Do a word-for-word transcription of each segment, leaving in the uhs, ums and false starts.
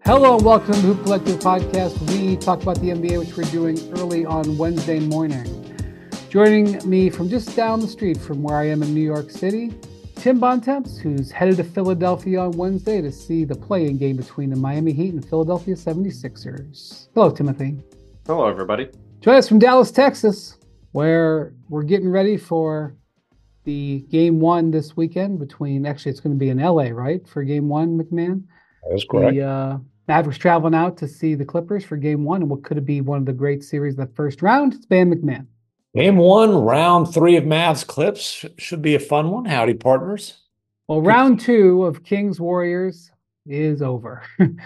Hello and welcome to the Hoop Collective Podcast. We talk about the N B A, which we're doing early on Wednesday morning. Joining me from just down the street from where I am in New York City, Tim Bontemps, who's headed to Philadelphia on Wednesday to see the play-in game between the Miami Heat and the Philadelphia seventy-sixers. Hello, Timothy. Hello, everybody. Join us from Dallas, Texas, where we're getting ready for the game one this weekend between, actually it's going to be in L A, right, for game one, McMahon? That's correct. The uh, Mavericks traveling out to see the Clippers for game one, and what could it be one of the great series of the first round? It's Bam McMahon. Game one, round three of Mavs Clips. Should be a fun one. Howdy, partners. Well, round two of Kings Warriors is over.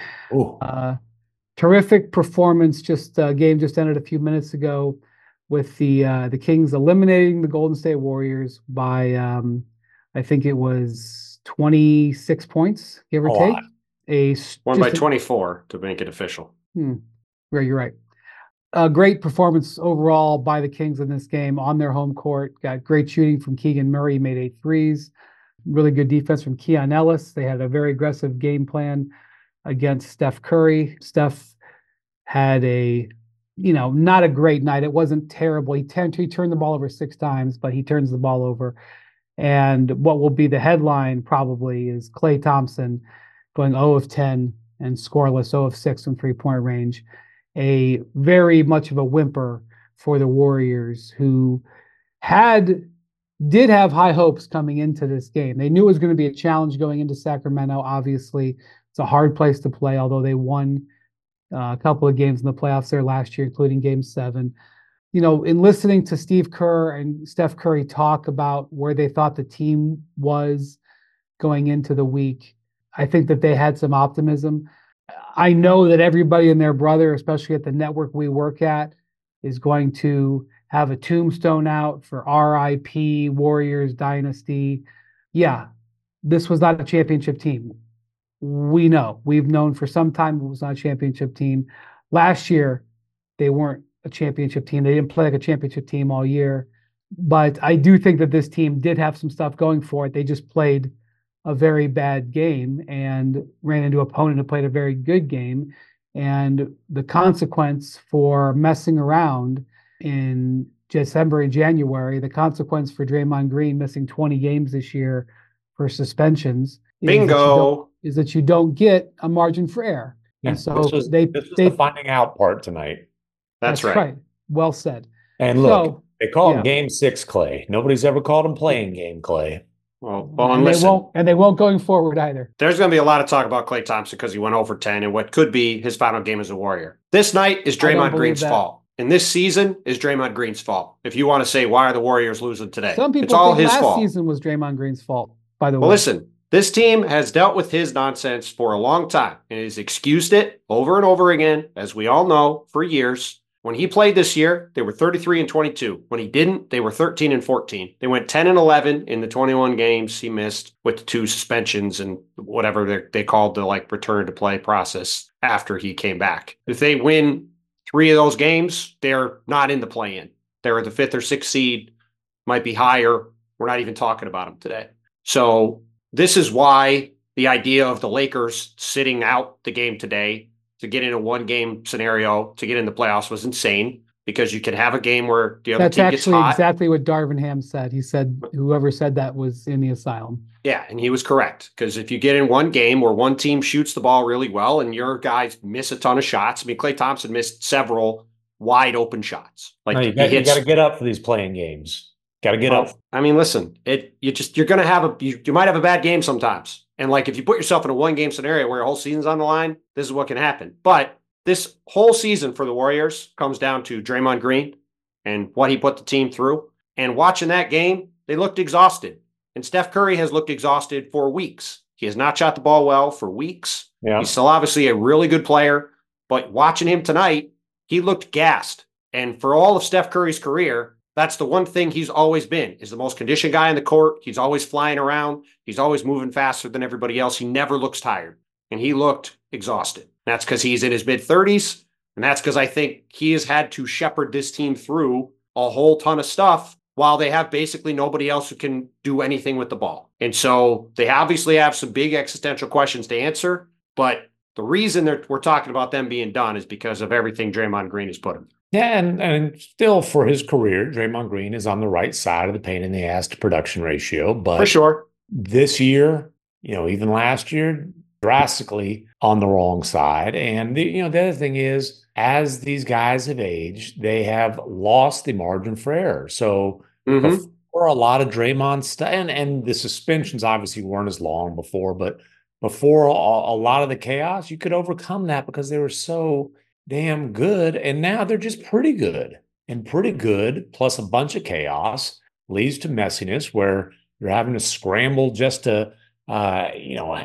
uh, terrific performance. Just uh, game just ended a few minutes ago with the uh, the Kings eliminating the Golden State Warriors by, um, I think it was twenty-six points, give or A take. lot. A Won by a, twenty-four to make it official. Hmm, yeah, you're right. A great performance overall by the Kings in this game on their home court. Got great shooting from Keegan Murray, he made eight threes. Really good defense from Keon Ellis. They had a very aggressive game plan against Steph Curry. Steph had a, you know, not a great night. It wasn't terrible. He, turned, he turned the ball over six times, but he turns the ball over. And what will be the headline probably is Klay Thompson going zero of ten and scoreless, zero of six from three-point range. A very much of a whimper for the Warriors, who had did have high hopes coming into this game. They knew it was going to be a challenge going into Sacramento. Obviously, it's a hard place to play, although they won uh, a couple of games in the playoffs there last year, including Game seven. You know, in listening to Steve Kerr and Steph Curry talk about where they thought the team was going into the week, I think that they had some optimism. I know that everybody and their brother, especially at the network we work at, is going to have a tombstone out for R I P Warriors Dynasty. Yeah, this was not a championship team. We know. We've known for some time it was not a championship team. Last year, they weren't a championship team. They didn't play like a championship team all year. But I do think that this team did have some stuff going for it. They just played a very bad game and ran into an opponent who played a very good game. And the consequence for messing around in December and January, the consequence for Draymond Green missing twenty games this year for suspensions Bingo. is that you don't, is that you don't get a margin for error. Yeah, and so this was, they, this was they the finding out part tonight. That's, that's right. right. Well said. And look, So, they call yeah. him Game Six Clay. Nobody's ever called him Playing Game Clay. Well, well, and and listen, they won't, and they won't going forward either. there's going to be a lot of talk about Klay Thompson because he went over ten in what could be his final game as a Warrior. This night is I don't Draymond believe Green's that. fault. And this season is Draymond Green's fault. If you want to say, why are the Warriors losing today? Some people it's all think his last fault. season was Draymond Green's fault, by the Well, way. listen, this team has dealt with his nonsense for a long time and has excused it over and over again, as we all know, for years. When he played this year, they were thirty-three and twenty-two. When he didn't, they were thirteen and fourteen. They went ten and eleven in the twenty-one games he missed with the two suspensions and whatever they called the like return to play process after he came back. If they win three of those games, they're not in the play-in. They're the fifth or sixth seed, might be higher. We're not even talking about them today. So this is why the idea of the Lakers sitting out the game today to get in a one-game scenario to get in the playoffs was insane, because you can have a game where the other That's team gets actually hot. exactly what Darvin Ham said. He said whoever said that was in the asylum. Yeah, and he was correct, because if you get in one game where one team shoots the ball really well and your guys miss a ton of shots, I mean, Klay Thompson missed several wide open shots. Like No, you he got, you hits- got to get up for these playing games. Got to get Well, up. I mean, listen, it you just you're gonna have a you, you might have a bad game sometimes, and like if you put yourself in a one game scenario where your whole season's on the line, this is what can happen. But this whole season for the Warriors comes down to Draymond Green and what he put the team through. And watching that game, they looked exhausted. And Steph Curry has looked exhausted for weeks. He has not shot the ball well for weeks. Yeah. He's still obviously a really good player, but watching him tonight, he looked gassed. And for all of Steph Curry's career, that's the one thing he's always been, is the most conditioned guy in the court. He's always flying around. He's always moving faster than everybody else. He never looks tired. And he looked exhausted. That's because he's in his mid-thirties. And that's because I think he has had to shepherd this team through a whole ton of stuff while they have basically nobody else who can do anything with the ball. And so they obviously have some big existential questions to answer, but the reason that we're talking about them being done is because of everything Draymond Green has put him through. Yeah, and, and still for his career, Draymond Green is on the right side of the pain in the ass to production ratio. But For sure. this year, you know, even last year, drastically on the wrong side. And the, you know, the other thing is, as these guys have aged, they have lost the margin for error. So Mm-hmm. before a lot of Draymond stuff, and, and the suspensions obviously weren't as long before, but before a, a lot of the chaos, you could overcome that because they were so damn good. And now they're just pretty good. And pretty good, plus a bunch of chaos, leads to messiness where you're having to scramble just to, uh, you know,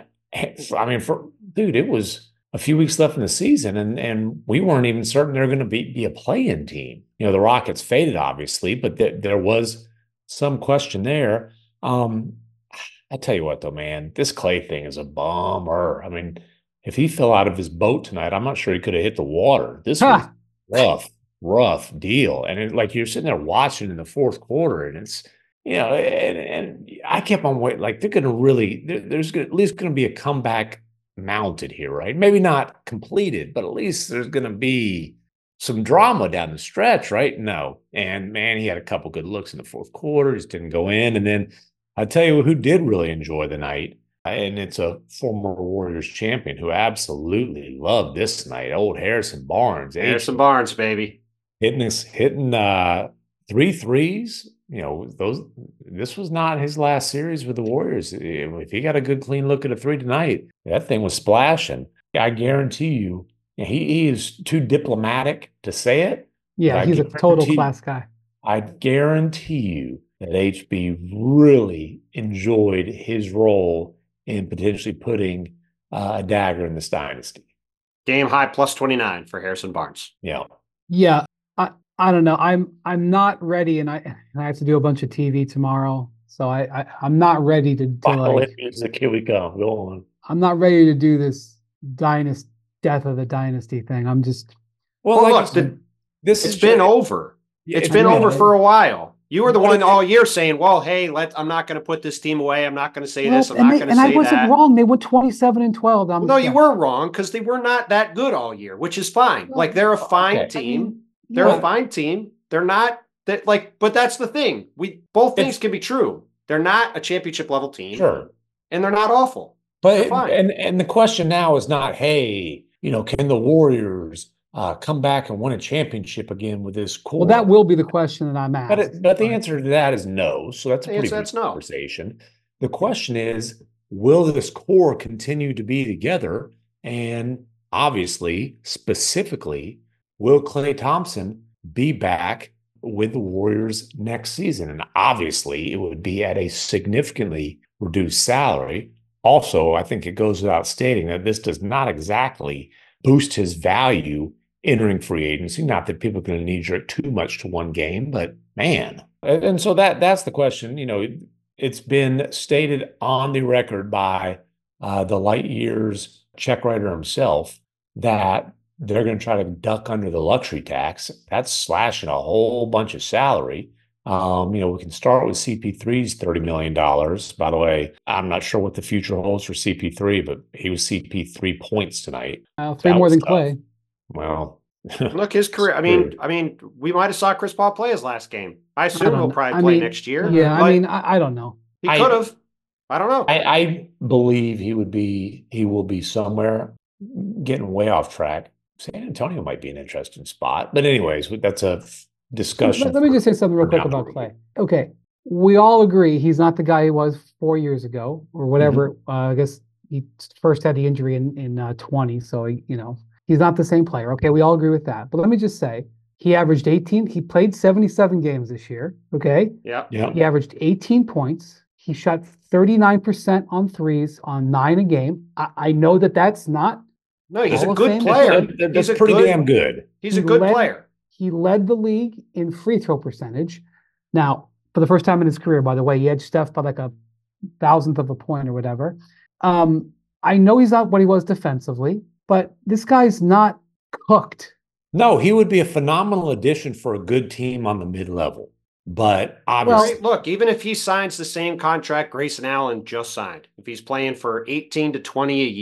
I mean, for dude, it was a few weeks left in the season, and and we weren't even certain they're going to be be a play-in team. You know, the Rockets faded, obviously, but th- there was some question there. Um, I tell you what, though, man, this Clay thing is a bummer. I mean, if he fell out of his boat tonight, I'm not sure he could have hit the water. This was Ha! rough, rough deal. And it, like you're sitting there watching in the fourth quarter, and it's, you know, and, and I kept on waiting. Like they're going to really, there, there's gonna, at least going to be a comeback mounted here, right? Maybe not completed, but at least there's going to be some drama down the stretch, right? No. And man, he had a couple good looks in the fourth quarter, just didn't go in. And then I tell you who did really enjoy the night, and it's a former Warriors champion who absolutely loved this night, old Harrison Barnes. Harrison Barnes, baby. Hitting this, hitting uh, three threes. You know, those. This was not his last series with the Warriors. If he got a good, clean look at a three tonight, that thing was splashing. I guarantee you, he, he is too diplomatic to say it. Yeah, he's a total class guy. I guarantee you that H B really enjoyed his role in potentially putting uh, a dagger in this dynasty. Game high plus twenty-nine for Harrison Barnes. Yeah. Yeah. I, I don't know. I'm I'm not ready, and I and I have to do a bunch of T V tomorrow. So I, I I'm not ready to, to like music, here we come. Go on. I'm not ready to do this dynasty death of the dynasty thing. I'm just well, well like look, the, this it's is been just, over. Yeah, it's it's been been over over. for a while. You were the What one did all they- year saying, "Well, hey, let I'm not going to put this team away. I'm not going to say well, this. I'm and not they, going to and say I wasn't that." wrong. They went twenty-seven and twelve. I'm Well, no, you yeah. were wrong because they were not that good all year, which is fine. Well, like they're a fine okay. team. I mean, They're yeah. a fine team. They're not that like, but that's the thing. We both things It's- can be true. They're not a championship level team, Sure. and they're not awful. They're But fine. and and the question now is not, hey, you know, can the Warriors uh, come back and win a championship again with this core? Well, that will be the question that I'm asked. But it, but the answer to that is no. So that's a The pretty answer- good that's no. conversation. The question is, will this core continue to be together? And obviously, specifically, will Klay Thompson be back with the Warriors next season? And obviously, it would be at a significantly reduced salary. Also, I think it goes without stating that this does not exactly boost his value entering free agency. Not that people are going to knee jerk too much to one game, but man. And, and so that that's the question. You know, it, it's been stated on the record by uh, the light years check writer himself that they're going to try to duck under the luxury tax. That's slashing a whole bunch of salary. Um, you know, we can start with C P three's thirty million dollars. By the way, I'm not sure what the future holds for C P three, but he was C P three points tonight. Uh, three That more was than tough. Clay. Well, Look, his career. I mean, Screwed. I mean, we might have saw Chris Paul play his last game. I I assume don't he'll know. probably I play mean, next year. Yeah, I but mean, I, I don't know. he I- could have. I don't know. I, I believe he would be, he will be somewhere getting way off track. San Antonio might be an interesting spot. But anyways, that's a discussion. Let, let me for- just say something real for quick down the about road. Clay. Okay, we all agree he's not the guy he was four years ago or whatever. Mm-hmm. Uh, I guess he first had the injury in in uh, twenty, so he, you know he's not the same player. Okay, we all agree with that. But let me just say he averaged eighteen. He played seventy-seven games this year. Okay, Yeah. Yeah. he averaged eighteen points. He shot thirty-nine percent on threes on nine a game. I, I know that that's not. No, he's Hall a of good Fame? player. That- that- He's that's a pretty good, damn good. He's a He good led- player. He led the league in free throw percentage. Now, for the first time in his career, by the way, he edged Steph by like a thousandth of a point or whatever. Um, I know he's not what he was defensively, but this guy's not cooked. No, he would be a phenomenal addition for a good team on the mid level. But obviously, Right, look, even if he signs the same contract Grayson Allen just signed, if he's playing for eighteen to twenty a year,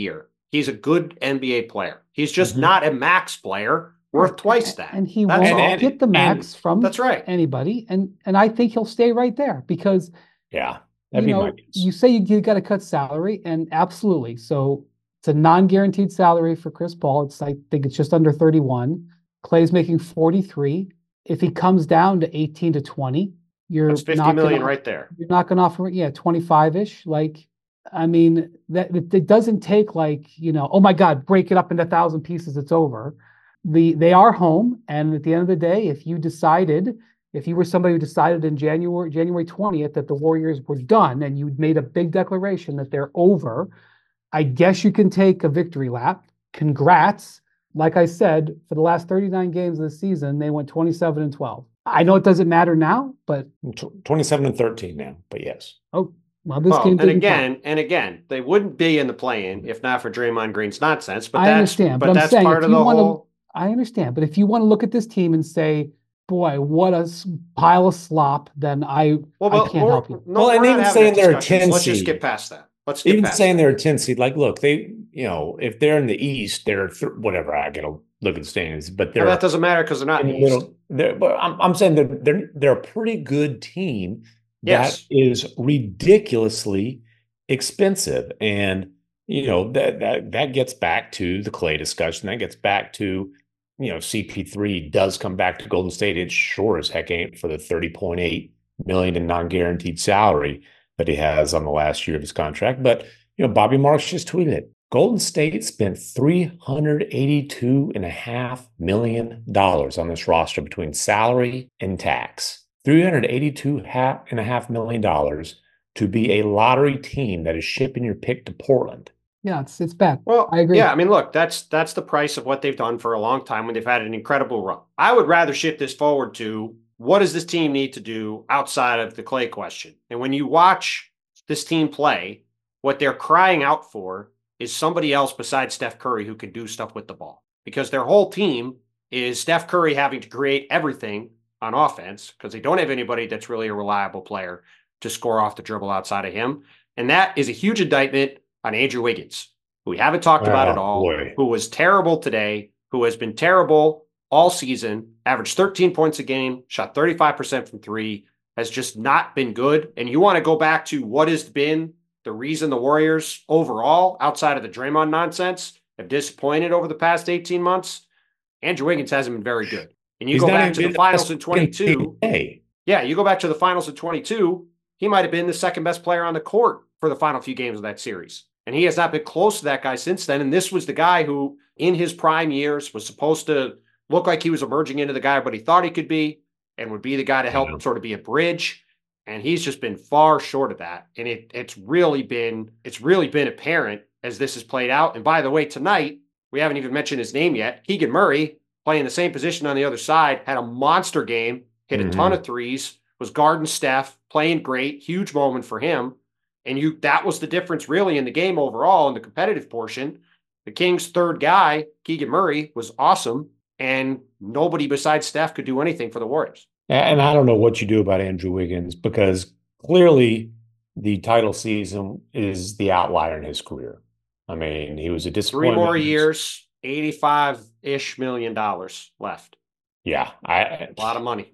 He's a good N B A player. He's just Mhm. not a max player worth twice that. And he That's won't all. And- get the max from That's right. anybody. And and I think he'll stay right there because Yeah, you that'd be my know, guess. you say you, you got to cut salary, and absolutely. So it's a non-guaranteed salary for Chris Paul. It's I think it's just under thirty-one. Clay's making forty-three. If he comes down to eighteen to twenty, you're That's fifty knocking million off- right there. You're not going to offer, yeah, twenty-five-ish. Like, I mean, that it, it doesn't take like, you know, oh my God, break it up into a thousand pieces, it's over. The they are home, and at the end of the day, if you decided, if you were somebody who decided in January January twentieth that the Warriors were done, and you made a big declaration that they're over, I guess you can take a victory lap. Congrats. Like I said, for the last thirty-nine games of the season, they went twenty-seven and twelve. I know it doesn't matter now, but Tw- twenty-seven and thirteen now, but yes. oh, well, this Well, game and didn't again, count. and again, they wouldn't be in the play-in if not for Draymond Green's nonsense. But I that's understand, but, but I'm that's saying part if of you the wanna- whole. I understand, but if you want to look at this team and say, "Boy, what a s- pile of slop," then I Well, I but can't we're- help you. No, Well, and we're not even having saying that they're a discussion, so ten let's just seed. get past that. Let's get Even past saying that. they're a ten seed, like, look, they, you know, if they're in the East, they're th- whatever. I gotta look at the standings, but Well, they're that doesn't matter because they're not in in the the East. middle. They're, but I'm, I'm saying that they're they're a pretty good team that Yes. is ridiculously expensive, and you know that that that gets back to the Clay discussion. That gets back to, you know, C P three does come back to Golden State. It sure as heck ain't for the thirty point eight million in non-guaranteed salary that he has on the last year of his contract. But you know, Bobby Marks just tweeted it. Golden State spent three hundred eighty-two and a half million dollars on this roster between salary and tax. three hundred eighty-two and a half million dollars to be a lottery team that is shipping your pick to Portland. Yeah, it's it's bad. Well, I agree. yeah, I mean, look, that's that's the price of what they've done for a long time when they've had an incredible run. I would rather shift this forward to what does this team need to do outside of the Clay question? And when you watch this team play, what they're crying out for is somebody else besides Steph Curry who can do stuff with the ball. Because their whole team is Steph Curry having to create everything on offense because they don't have anybody that's really a reliable player to score off the dribble outside of him. And that is a huge indictment on Andrew Wiggins, who we haven't talked about Oh, at all, boy. who was terrible today, who has been terrible all season, averaged thirteen points a game, shot thirty-five percent from three, has just not been good. And you want to go back to what has been the reason the Warriors overall, outside of the Draymond nonsense, have disappointed over the past eighteen months? Andrew Wiggins hasn't been very good. And you He's go not back even to the been the finals best in twenty-two. Hey, Yeah, you go back to the finals in twenty-two, he might have been the second best player on the court for the final few games of that series. And he has not been close to that guy since then. And this was the guy who, in his prime years, was supposed to look like he was emerging into the guy, but he thought he could be, and would be the guy to help Yeah. sort of be a bridge. And he's just been far short of that. And it, it's really been, it's really been apparent as this has played out. And by the way, tonight, we haven't even mentioned his name yet. Keegan Murray, playing the same position on the other side, had a monster game, hit a Mhm. ton of threes, was guarding Steph, playing great, huge moment for him. And you that was the difference really in the game overall in the competitive portion. The Kings' third guy, Keegan Murray, was awesome, and nobody besides Steph could do anything for the Warriors. and I don't know what you do about Andrew Wiggins because clearly the title season is the outlier in his career. I mean, he was a Three disappointment. more years, eighty-five-ish million dollars left. Yeah, I A lot of money.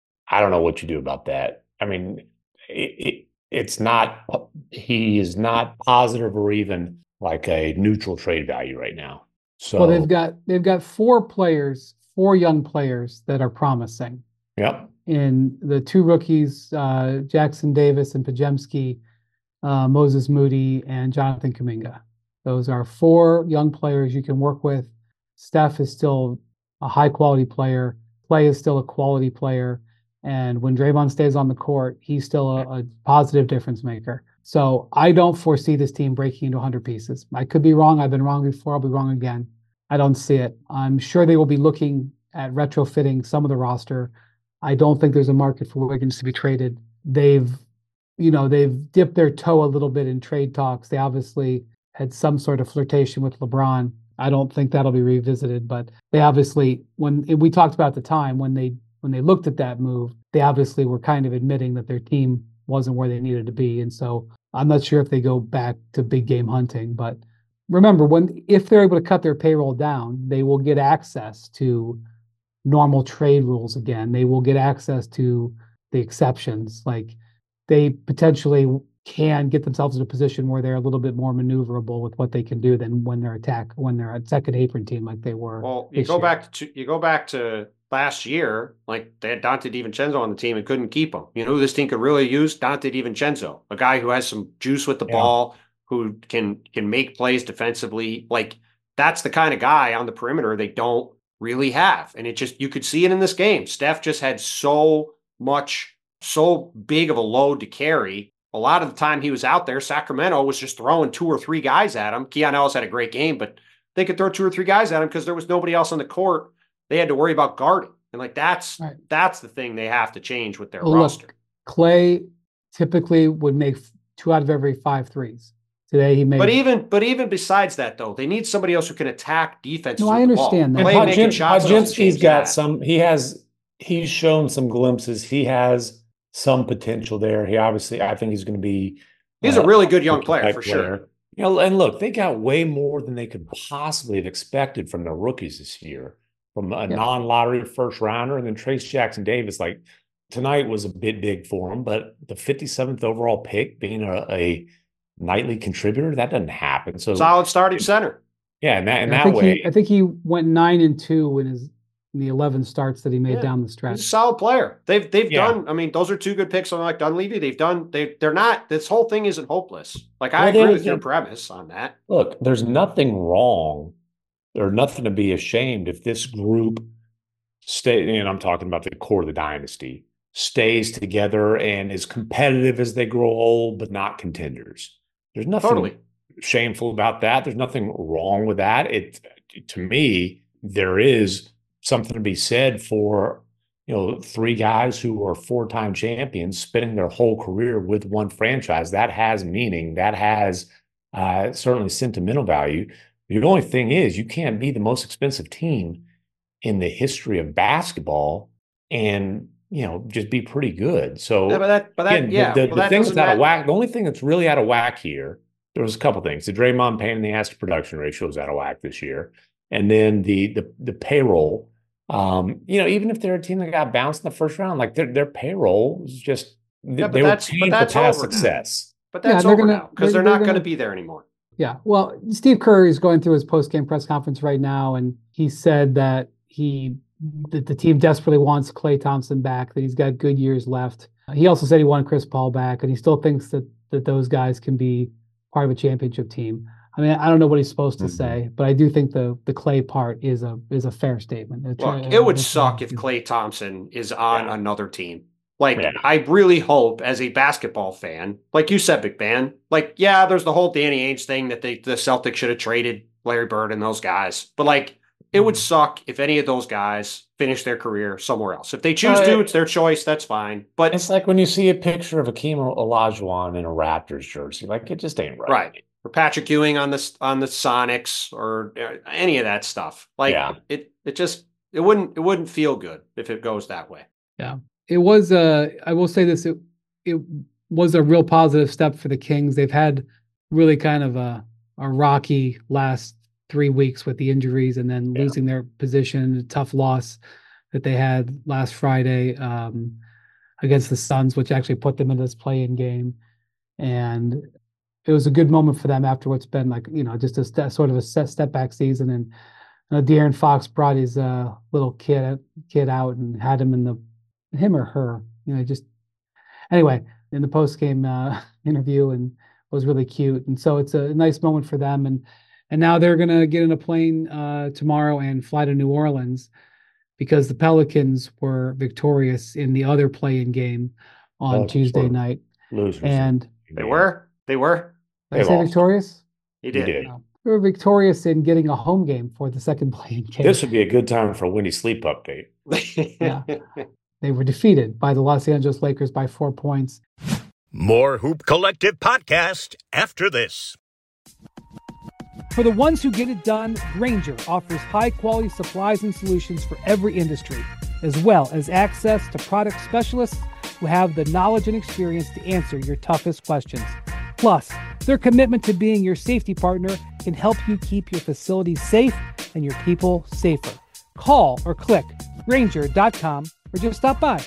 I don't know what you do about that. I mean, it, it it's not he is not positive or even like a neutral trade value right now. So Well, they've got they've got four players, four young players that are promising. yep. In the two rookies, uh, Jackson Davis and Pajemski, uh, Moses Moody, and Jonathan Kuminga. Those are four young players you can work with. Steph is still a high quality player. Clay is still a quality player. And when Draymond stays on the court, he's still a, a positive difference maker. So I don't foresee this team breaking into one hundred pieces. I could be wrong. I've been wrong before. I'll be wrong again. I don't see it. I'm sure they will be looking at retrofitting some of the roster. I don't think there's a market for Wiggins to be traded. They've, you know, they've dipped their toe a little bit in trade talks. They obviously had some sort of flirtation with LeBron. I don't think that'll be revisited, but they obviously, when we talked about the time when they when they looked at that move, they obviously were kind of admitting that their team wasn't where they needed to be. And so I'm not sure if they go back to big game hunting, but remember, when if they're able to cut their payroll down, they will get access to normal trade rules again. They will get access to the exceptions. Like they potentially can get themselves in a position where they're a little bit more maneuverable with what they can do than when they're attack when they're a second apron team like they were. Well, you go year. back to you go back to last year, like they had Dante DiVincenzo on the team and couldn't keep him. You know who this team could really use? Dante DiVincenzo, a guy who has some juice with the yeah. ball, who can can make plays defensively. Like that's the kind of guy on the perimeter they don't really have. And it just you could see it in this game. Steph just had so much, so big of a load to carry. A lot of the time he was out there, Sacramento was just throwing two or three guys at him. Keon Ellis had a great game, but they could throw two or three guys at him because there was nobody else on the court they had to worry about guarding. And like that's right. that's the thing they have to change with their well, roster. Look, Clay typically would make two out of every five threes. Today he made But even but even besides that though, they need somebody else who can attack defenses. No, I understand that. And Podziemski's got that. some he has he's shown some glimpses. He has some potential there. He obviously I think he's going to be He's uh, a really good young player for player. sure. You know, and look, they got way more than they could possibly have expected from their rookies this year. From a yeah. non-lottery first rounder, and then Trace Jackson Davis, like tonight was a bit big for him, but the fifty-seventh overall pick being a, a nightly contributor, that doesn't happen. So solid starting center. Yeah, and that, in that I think way. He, I think he went nine and two in his in the eleven starts that he made yeah. down the stretch. He's a solid player. They've they've yeah. done, I mean, those are two good picks on like Dunleavy. They've done, they they're not, this whole thing isn't hopeless. Like I well, agree with your premise on that. Look, there's nothing wrong. There's nothing to be ashamed if this group stay, and I'm talking about the core of the dynasty, stays together and is competitive as they grow old, but not contenders. There's nothing totally. shameful about that. There's nothing wrong with that. It, to me, there is something to be said for, you know, three guys who are four-time champions spending their whole career with one franchise. That has meaning. That has uh, certainly sentimental value. The only thing is you can't be the most expensive team in the history of basketball and, you know, just be pretty good. So yeah, but that, but that, again, yeah, the, the, well, the that thing that's out matter. of whack, the only thing that's really out of whack here, there was a couple things. The Draymond pain in the ass to production ratio was out of whack this year. And then the the the payroll, um, you know, even if they're a team that got bounced in the first round, like their their payroll is just, yeah, they were paying for past success. But that's yeah, over gonna, now because they're, they're not going to be there anymore. Yeah, well, Steve Kerr is going through his post-game press conference right now, and he said that he that the team desperately wants Klay Thompson back, that he's got good years left. He also said he wanted Chris Paul back, and he still thinks that that those guys can be part of a championship team. I mean, I don't know what he's supposed to mm-hmm. say, but I do think the the Klay part is a is a fair statement. It's, Look, it would suck if Klay Thompson is on yeah. another team. Like, yeah. I really hope as a basketball fan, like you said, Big Ben, like, yeah, there's the whole Danny Ainge thing that they, the Celtics should have traded Larry Bird and those guys. But, like, it would suck if any of those guys finish their career somewhere else. If they choose uh, to, it's their choice. That's fine. But it's like when you see a picture of Akeem Olajuwon in a Raptors jersey. Like, it just ain't right. Right. Or Patrick Ewing on the, on the Sonics or any of that stuff. Like, yeah. it, it just, it wouldn't, it wouldn't feel good if it goes that way. Yeah. It was a, I will say this, it it was a real positive step for the Kings. They've had really kind of a, a rocky last three weeks with the injuries and then yeah. losing their position, a tough loss that they had last Friday um, against the Suns, which actually put them in this play-in game. And it was a good moment for them after what's been like, you know, just a st- sort of a set step back season. And uh, De'Aaron Fox brought his uh, little kid kid out and had him in the him or her, you know, just anyway, in the post-game uh, interview and was really cute. And so it's a nice moment for them. And and now they're going to get in a plane uh, tomorrow and fly to New Orleans because the Pelicans were victorious in the other play-in game on oh, Tuesday sure. night. Losers. And they were? They were? Did I say victorious? He did. He did. No. They were victorious in getting a home game for the second play-in game. This would be a good time for a Winnie Sleep update. Yeah. They were defeated by the Los Angeles Lakers by four points. More Hoop Collective podcast after this. For the ones who get it done, Grainger offers high-quality supplies and solutions for every industry, as well as access to product specialists who have the knowledge and experience to answer your toughest questions. Plus, their commitment to being your safety partner can help you keep your facilities safe and your people safer. Call or click Grainger dot com or just stop by.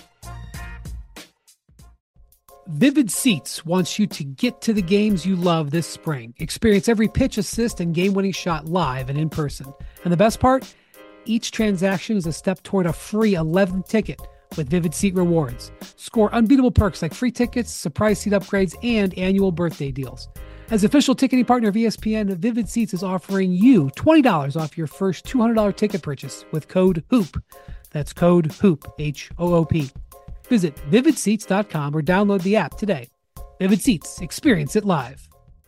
Vivid Seats wants you to get to the games you love this spring. Experience every pitch, assist, and game-winning shot live and in person. And the best part? Each transaction is a step toward a free eleventh ticket with Vivid Seat Rewards. Score unbeatable perks like free tickets, surprise seat upgrades, and annual birthday deals. As official ticketing partner of E S P N, Vivid Seats is offering you twenty dollars off your first two hundred dollars ticket purchase with code HOOP. That's code HOOP, H O O P. Visit vivid seats dot com or download the app today. Vivid Seats, experience it live.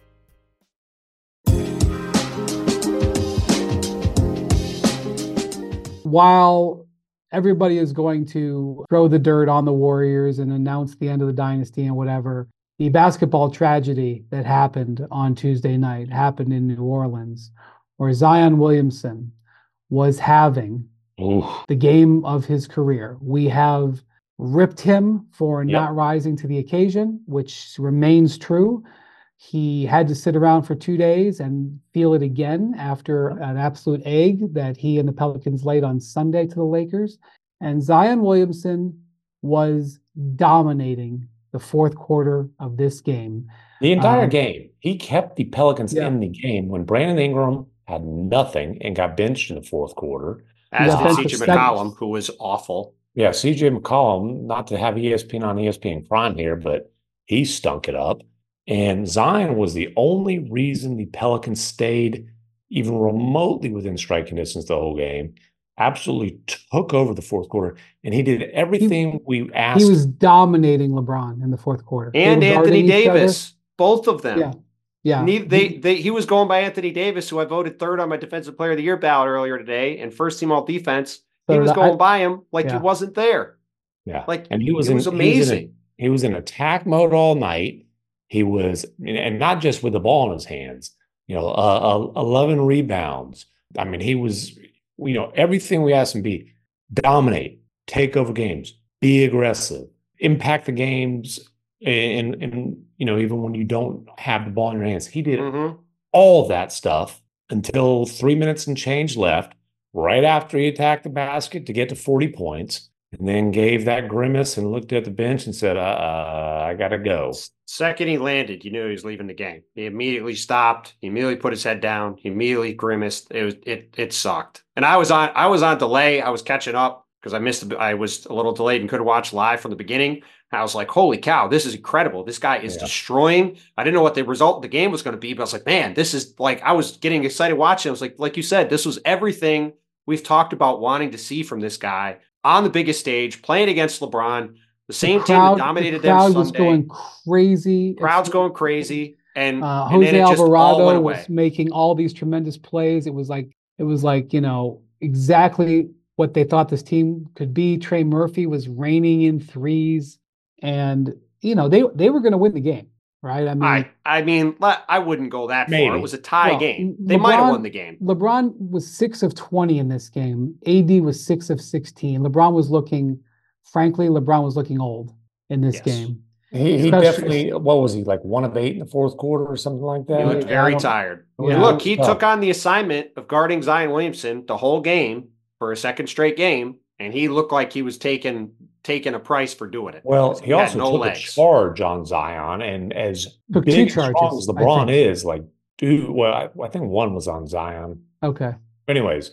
While everybody is going to throw the dirt on the Warriors and announce the end of the dynasty and whatever, the basketball tragedy that happened on Tuesday night happened in New Orleans, where Zion Williamson was having Ooh. the game of his career. We have ripped him for Yep. not rising to the occasion, which remains true. He had to sit around for two days and feel it again after an absolute egg that he and the Pelicans laid on Sunday to the Lakers. And Zion Williamson was dominating the fourth quarter of this game. The entire Um, game. He kept the Pelicans Yeah. in the game when Brandon Ingram had nothing and got benched in the fourth quarter. As Yeah, did that's C the J second- McCollum, who was awful. Yeah, C J McCollum, not to have E S P N on E S P N Prime here, but he stunk it up. And Zion was the only reason the Pelicans stayed even remotely within striking distance the whole game. Absolutely took over the fourth quarter, and he did everything we asked. He was dominating LeBron in the fourth quarter. They And were guarding Anthony each other. Davis, both of them. Yeah. Yeah. Neither, they, they, he was going by Anthony Davis, who I voted third on my Defensive Player of the Year ballot earlier today, and first team all defense. So He was that- going I- by him like yeah. he wasn't there. Yeah, Like, and he was it in, was he was in a- amazing. He was in attack mode all night. He was, and not just with the ball in his hands, you know, uh, uh, eleven rebounds. I mean, he was, you know, everything we asked him to be: dominate, take over games, be aggressive, impact the games, and, and you know, even when you don't have the ball in your hands. He did Mhm. all that stuff until three minutes and change left, right after he attacked the basket to get to forty points. And then gave that grimace and looked at the bench and said, uh, uh, I got to go. Second he landed, you knew he was leaving the game. He immediately stopped. He immediately put his head down. He immediately grimaced. It was it it sucked. And I was on I was on delay. I was catching up because I missed. The, I was a little delayed and couldn't watch live from the beginning. I was like, holy cow, this is incredible. This guy is Yeah. destroying. I didn't know what the result of the game was going to be, but I was like, man, this is like, I was getting excited watching. I was like, like you said, this was everything we've talked about wanting to see from this guy on the biggest stage, playing against LeBron, the same The team crowd- that dominated the crowd them was Sunday. going crazy. Crowd's It's- going crazy. And, Uh, and then Jose it just all went Alvarado away. was making all these tremendous plays. It was like it was like you know exactly what they thought this team could be. Trey Murphy was raining in threes, and you know they they were going to win the game, right? I mean, I I mean, le- I wouldn't go that far. Maybe. It was a tie Well, game. They might have LeBron- won the game. LeBron was six of twenty in this game. A D was six of sixteen. LeBron was looking, frankly, LeBron was looking old in this Yes. game. He, he Especially- definitely, what was he, like one of eight in the fourth quarter or something like that? He looked Yeah, I very don't- tired. Yeah. And look, he Tough. took on the assignment of guarding Zion Williamson the whole game for a second straight game, and he looked like he was taking taking a price for doing it. Well, Because he had also no took legs. a charge on Zion, and as Took big two and strong charges, as I LeBron think. is, like, dude, well, I, I think one was on Zion. Okay. Anyways,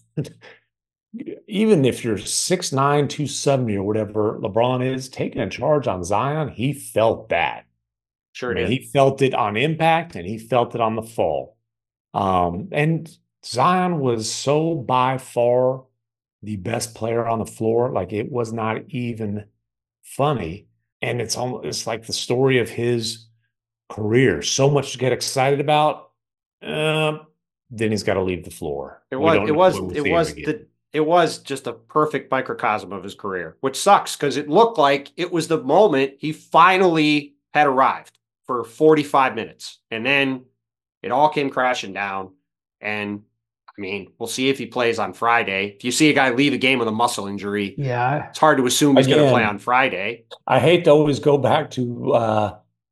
even if you're six nine, two seventy or whatever LeBron is, taking a charge on Zion, he felt that. Sure I mean, did. he felt it on impact and he felt it on the fall. Um, and Zion was so by far the best player on the floor. Like, it was not even funny. And it's almost it's like the story of his career. So much to get excited about. Um, then he's got to leave the floor. It We was don't it know was when we'll it see him was again. the it was just a perfect microcosm of his career, which sucks because it looked like it was the moment he finally had arrived for forty-five minutes. And then it all came crashing down. And I mean, we'll see if he plays on Friday. If you see a guy leave a game with a muscle injury, Yeah. it's hard to assume he's going to Again. play on Friday. I hate to always go back to uh,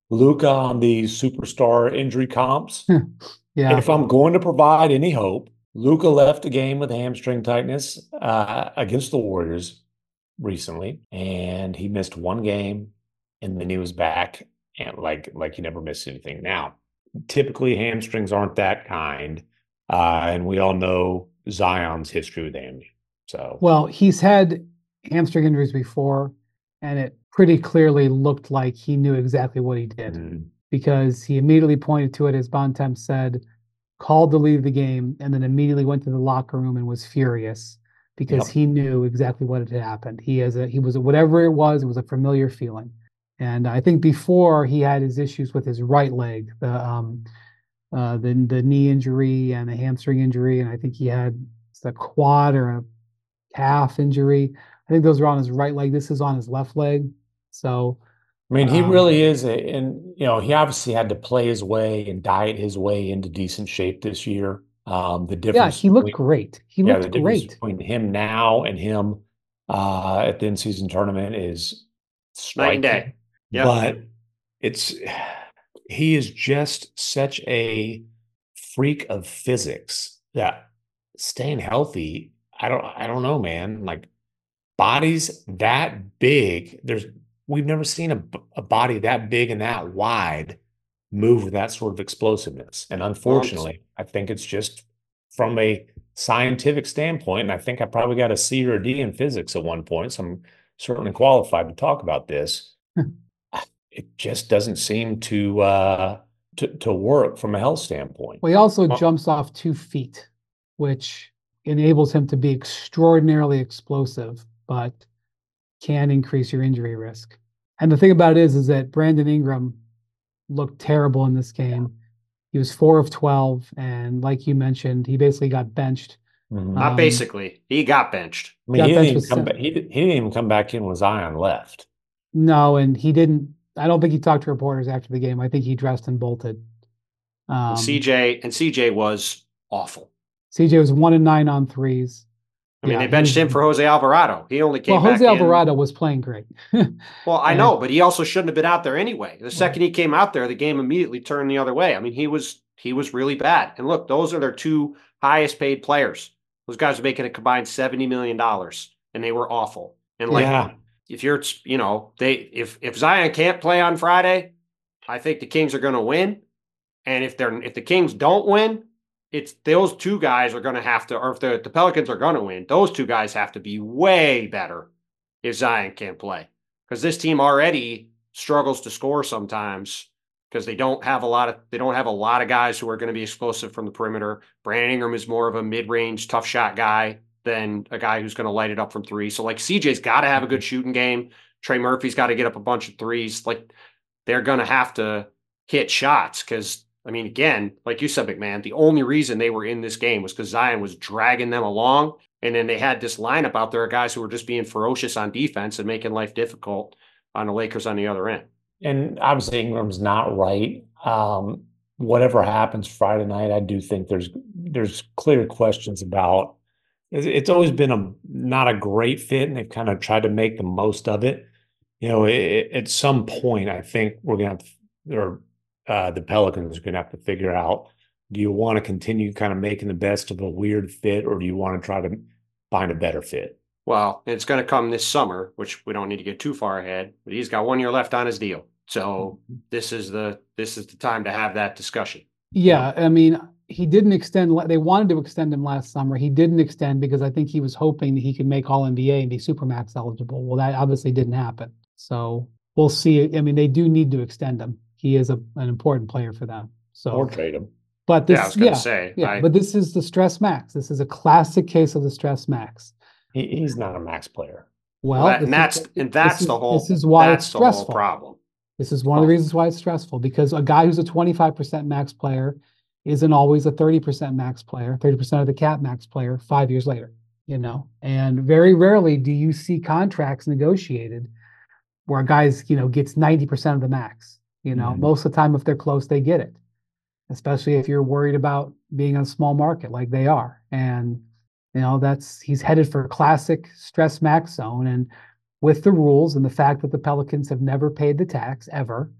Luka on the superstar injury comps. Yeah. If I'm going to provide any hope, Luka left the game with hamstring tightness uh, against the Warriors recently, and he missed one game, and then he was back, and like like he never missed anything. Now, typically hamstrings aren't that kind, uh, and we all know Zion's history with hamstring. So, Well, he's had hamstring injuries before, and it pretty clearly looked like he knew exactly what he did mm, because he immediately pointed to it, as Bontemps said, called to leave the game, and then immediately went to the locker room and was furious because Yep. he knew exactly what had happened. He has a he was a, whatever it was, it was a familiar feeling. And I think before he had his issues with his right leg, the um uh the the knee injury and the hamstring injury, and I think he had a quad or a calf injury. I think those are on his right leg. This is on his left leg. So I mean, he um, really is, a, and you know, he obviously had to play his way and diet his way into decent shape this year. Um, the yeah, difference he looked between, great. He yeah, the looked difference great. between him now and him uh, at the in-season tournament is Night and day. striking. Yeah. But it's he is just such a freak of physics that staying healthy, I don't, I don't know, man. Like bodies that big, there's we've never seen a, a body that big and that wide move with that sort of explosiveness. And unfortunately, I think it's just from a scientific standpoint, and I think I probably got a C or a D in physics at one point, so I'm certainly qualified to talk about this. It just doesn't seem to uh to, to work from a health standpoint. Well, he also Well- jumps off two feet, which enables him to be extraordinarily explosive, but can increase your injury risk. And the thing about it is, is that Brandon Ingram looked terrible in this game. He was four of twelve, and like you mentioned, he basically got benched. Mhm. Not Um, basically. He got benched. I mean, got he benched didn't even with come Sim- back. He, did, he didn't even come back in when Zion left. No, and he didn't. I don't think he talked to reporters after the game. I think he dressed and bolted. Um, And C J and C J was awful. C J was one and nine on threes. I mean, Yeah, they he benched was- him for Jose Alvarado. He only came Well, back Jose in. Alvarado was playing great. Well, I and- know, but he also shouldn't have been out there anyway. The second he came out there, the game immediately turned the other way. I mean, he was he was really bad. And look, those are their two highest paid players. Those guys are making a combined seventy million dollars, and they were awful. And like, Yeah. if you're, you know, they if if Zion can't play on Friday, I think the Kings are going to win. And if they're if the Kings don't win, it's those two guys are going to have to, or if the, the Pelicans are going to win, those two guys have to be way better if Zion can't play. Because this team already struggles to score sometimes because they don't have a lot of they don't have a lot of guys who are going to be explosive from the perimeter. Brandon Ingram is more of a mid-range tough shot guy than a guy who's going to light it up from three. So like C J's got to have a good shooting game. Trey Murphy's got to get up a bunch of threes. Like they're going to have to hit shots because I mean, again, like you said, McMahon, the only reason they were in this game was because Zion was dragging them along. And then they had this lineup out there of guys who were just being ferocious on defense and making life difficult on the Lakers on the other end. And obviously Ingram's not right. Um, whatever happens Friday night, I do think there's there's clear questions about. It's always been a not a great fit, and they've kind of tried to make the most of it. You know, it, at some point, I think we're gonna have, or uh, the Pelicans are gonna have to figure out: do you want to continue kind of making the best of a weird fit, or do you want to try to find a better fit? Well, it's going to come this summer, which we don't need to get too far ahead. But he's got one year left on his deal, so this is the this is the time to have that discussion. Yeah, I mean, he didn't extend. They wanted to extend him last summer. He didn't extend because I think he was hoping that he could make All N B A and be Supermax eligible. Well, that obviously didn't happen. So we'll see. I mean, they do need to extend him. He is a, an important player for them. So Or trade him. But this, Yeah, I was going to yeah, say, yeah. I, But this is the stress max. This is a classic case of the stress max. He, he's not a max player. Well, that, this and that's is, and that's this is, the whole This is why that's it's the whole stressful. problem. This is one of the reasons why it's stressful, because a guy who's a twenty-five percent max player isn't always a thirty percent max player, thirty percent of the cap max player five years later, you know, and very rarely do you see contracts negotiated where a guy's, you know, gets ninety percent of the max, you know, Mhm. most of the time, if they're close, they get it, especially if you're worried about being a small market like they are. And, you know, that's, he's headed for classic stress max zone. And with the rules and the fact that the Pelicans have never paid the tax ever,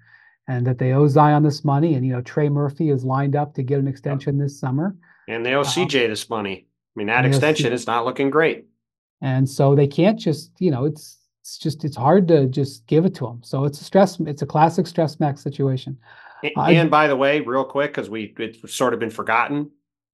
and that they owe Zion this money. And, you know, Trey Murphy is lined up to get an extension this summer. And they owe C J Um, this money. I mean, that and they owe extension C- is not looking great. And so they can't just, you know, it's it's just it's hard to just give it to them. So it's a stress, it's a classic stress max situation. A- I And by the way, real quick, because we it's sort of been forgotten,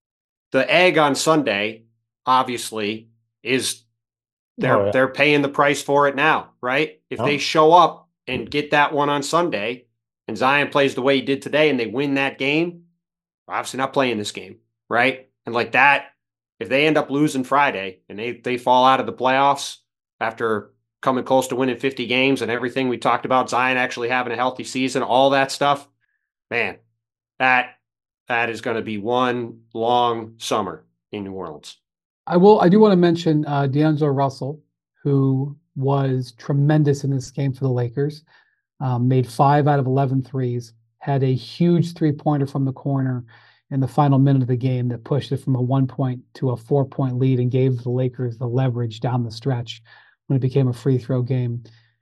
the egg on Sunday, obviously, is they're Oh, yeah. they're paying the price for it now, right? If Oh. they show up and get that one on Sunday, and Zion plays the way he did today, and they win that game, obviously not playing this game, right? And like that, if they end up losing Friday and they they fall out of the playoffs after coming close to winning fifty games and everything we talked about, Zion actually having a healthy season, all that stuff, man, that that is going to be one long summer in New Orleans. I will. I do want to mention uh, D'Angelo Russell, who was tremendous in this game for the Lakers. Um, made five out of eleven threes. Had a huge three-pointer from the corner in the final minute of the game that pushed it from a one-point to a four-point lead and gave the Lakers the leverage down the stretch when it became a free throw game.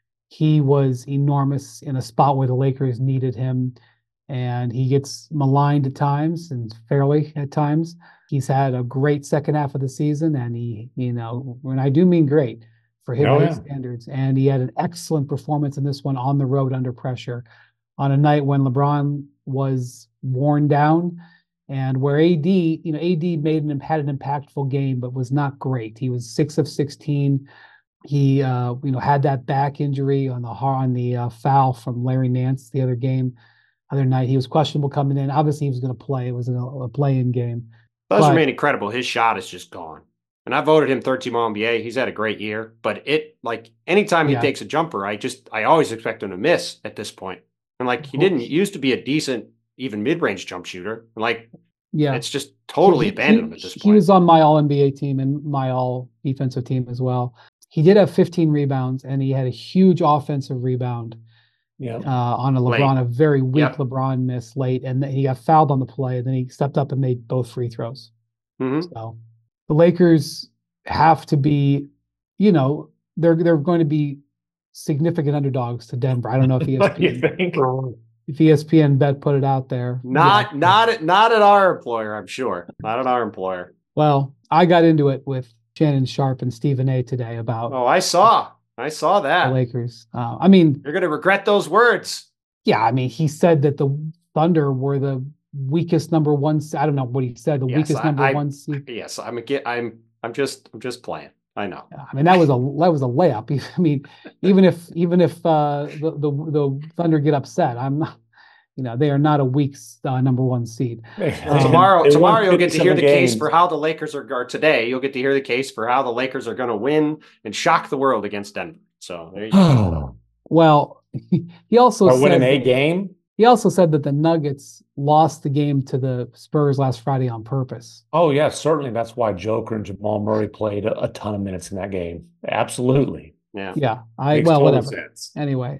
He was enormous in a spot where the Lakers needed him, and he gets maligned at times and fairly at times. He's had a great second half of the season, and he, you know, when I do mean great for his Oh, yeah. standards, and he had an excellent performance in this one on the road under pressure on a night when LeBron was worn down and where A D, you know, A D made an had an impactful game, but was not great. He was six of sixteen. He, uh, you know, had that back injury on the on the uh, foul from Larry Nance the other game, other night. He was questionable coming in. Obviously, he was going to play. It was a, a play-in game. Does But- remain incredible. His shot is just gone. And I voted him third team All N B A. He's had a great year, but it like anytime he Yeah. takes a jumper, I just I always expect him to miss at this point. And like he didn't used to be a decent, even mid-range jump shooter. Like Yeah, it's just totally He- abandoned he- him at this He point. was on my All N B A team and my All Defensive team as well. He did have fifteen rebounds, and he had a huge offensive rebound Yeah. uh, on a Late. LeBron, a very weak Yep. LeBron miss late, and then he got fouled on the play, and then he stepped up and made both free throws. Mhm. So the Lakers have to be, you know, they're they're going to be significant underdogs to Denver. I don't know if What do you ESPN think? if E S P N bet put it out there. Not Yeah. not at not at our employer, I'm sure. Not at our employer. Well, I got into it with Shannon Sharp and Stephen A today about Oh, I saw. I saw the that. Lakers. Uh, I mean, You're gonna regret those words. yeah, I mean, he said that the Thunder were the weakest number one. se- I don't know what he said. The Yes, weakest I- number I- one seed. Yes, I'm a get I'm I'm just I'm just playing. I know. I mean, that was a that was a layup. I mean, even if even if uh, the, the the Thunder get upset, I'm not. You know, they are not a weak uh, number one seed. Well, tomorrow, They won tomorrow you'll get to hear fifty-seven the case games. for how the Lakers are. Or today, you'll get to hear the case for how the Lakers are going to win and shock the world against Denver. So there you go. Oh, Well, he also By winning said a that- game? he also said that the Nuggets lost the game to the Spurs last Friday on purpose. Oh, yeah, certainly. That's why Joker and Jamal Murray played a, a ton of minutes in that game. Absolutely. Yeah. Yeah, I Makes well total whatever. sense. Anyway,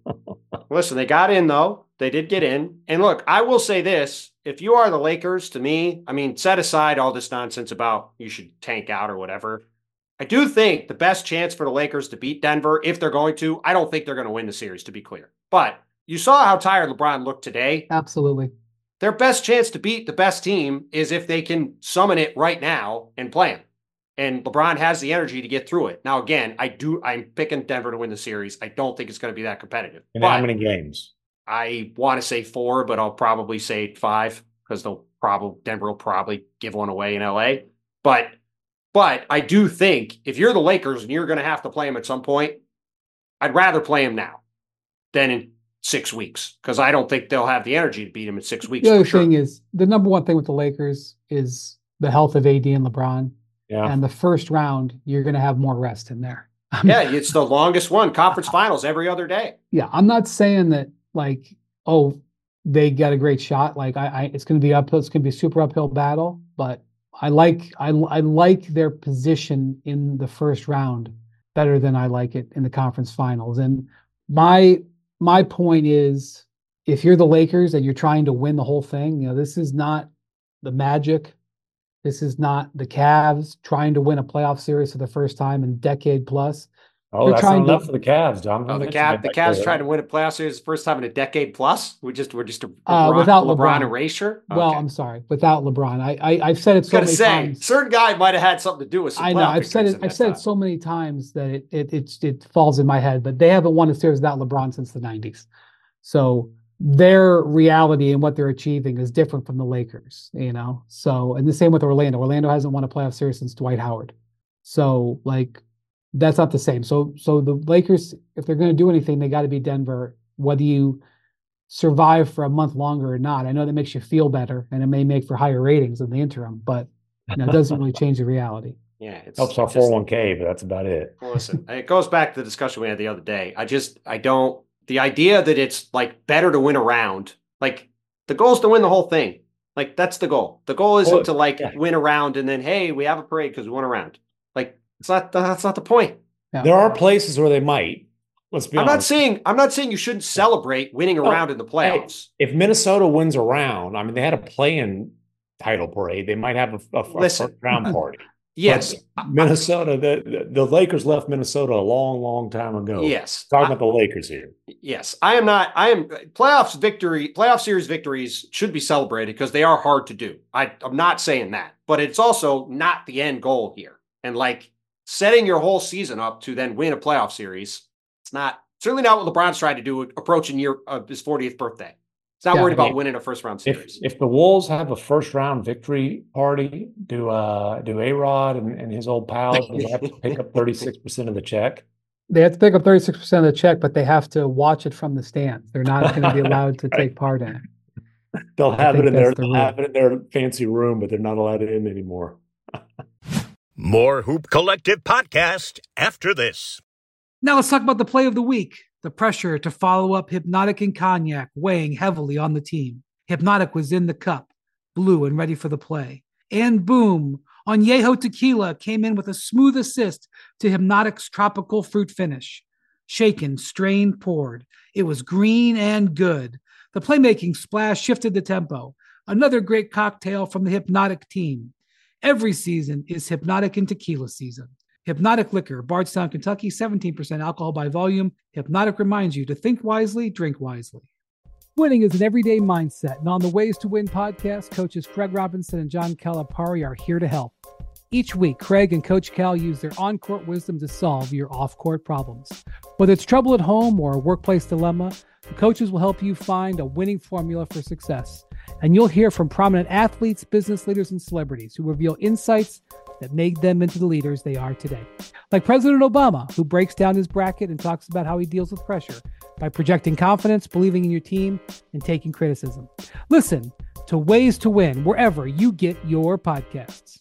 Listen, they got in though. They did get in. And look, I will say this: if you are the Lakers, to me, I mean, set aside all this nonsense about you should tank out or whatever. I do think the best chance for the Lakers to beat Denver, if they're going to, I don't think they're going to win the series, to be clear. But you saw how tired LeBron looked today. absolutely. Their best chance to beat the best team is if they can summon it right now and play him. And LeBron has the energy to get through it. Now, again, I do. I'm picking Denver to win the series. I don't think it's going to be that competitive. In But how many games? I want to say four, but I'll probably say five because they'll probably Denver will probably give one away in L A. But but I do think if you're the Lakers and you're going to have to play them at some point, I'd rather play them now than in six weeks because I don't think they'll have the energy to beat them in six weeks. The other for sure. thing is the number one thing with the Lakers is the health of A D and LeBron. Yeah. And the first round, you're going to have more rest in there. I mean, Yeah, it's the longest one. Conference finals every other day. yeah, I'm not saying that like, oh, they got a great shot. Like I, I it's going to be uphill. It's going to be a super uphill battle. But I like I I like their position in the first round better than I like it in the conference finals. And my my point is, if you're the Lakers and you're trying to win the whole thing, you know, this is not the Magic. This is not the Cavs trying to win a playoff series for the first time in a decade plus. Oh, They're that's trying not enough to- for the Cavs, Donovan. Oh, the Mitchell Cavs, made the that Cavs clear. tried to win a playoff series the first time in a decade plus. We just, we're just a Uh, LeBron, without LeBron LeBron. erasure. Well, Okay. I'm sorry, without LeBron. I, I I've said it I was so gonna many say, times. certain guy might have had something to do with some I know playoff I've said victories it. in I've that said time. it so many times that it it it's, it falls in my head. But they haven't won a series without LeBron since the nineties. So their reality and what they're achieving is different from the Lakers. You know. So and the same with Orlando. Orlando hasn't won a playoff series since Dwight Howard. So like that's not the same. So so the Lakers, if they're going to do anything, they got to be Denver. Whether you survive for a month longer or not. I know that makes you feel better and it may make for higher ratings in the interim, but you know, it doesn't really change the reality. Yeah, it's Helps our just- four oh one k, but that's about it. Well, listen, it goes back to the discussion we had the other day. I just, I don't, the idea that it's like better to win a round, like the goal is to win the whole thing. Like that's the goal. The goal isn't Well, to like yeah. win a round and then, hey, we have a parade because we won a round. Like it's not, that's not the point. Yeah. There are places where they might. Let's be I'm not honest. saying, I'm not saying you shouldn't celebrate winning a Oh, round in the playoffs. If Minnesota wins a round, I mean, they had a play-in title parade. They might have a, a, a Listen. first round party. Yes. But Minnesota, the, the the Lakers left Minnesota a long, long time ago. Yes. Talking I- about the Lakers here. Yes, I am not. I am playoffs victory, playoff series victories should be celebrated because they are hard to do. I, I'm not saying that, but it's also not the end goal here. And like setting your whole season up to then win a playoff series, it's not certainly not what LeBron's trying to do approaching year of his fortieth birthday. He's not Yeah, worried I mean, about winning a first round If series. if the Wolves have a first round victory party, do uh do A Rod and, and his old pals do they have to pick up thirty-six percent of the check? They have to pick up thirty-six percent of the check, but they have to watch it from the stands. They're not going to be allowed to take part in it. They'll have think it in their that's the they'll rule. have it in their fancy room, but they're not allowed in anymore. More Hoop Collective podcast after this. Now let's talk about the play of the week. The pressure to follow up Hypnotic and Cognac weighing heavily on the team. Hypnotic was in the cup, blue and ready for the play. And boom, Añejo Tequila came in with a smooth assist to Hypnotic's tropical fruit finish. Shaken, strained, poured. It was green and good. The playmaking splash shifted the tempo. Another great cocktail from the Hypnotic team. Every season is Hypnotic and Tequila season. Hypnotic Liquor, Bardstown, Kentucky, seventeen percent alcohol by volume. Hypnotic reminds you to think wisely, drink wisely. Winning is an everyday mindset, and on the Ways to Win podcast, coaches Craig Robinson and John Calipari are here to help. Each week, Craig and Coach Cal use their on-court wisdom to solve your off-court problems. Whether it's trouble at home or a workplace dilemma, the coaches will help you find a winning formula for success. And you'll hear from prominent athletes, business leaders, and celebrities who reveal insights that made them into the leaders they are today. Like President Obama, who breaks down his bracket and talks about how he deals with pressure by projecting confidence, believing in your team, and taking criticism. Listen to Ways to Win wherever you get your podcasts.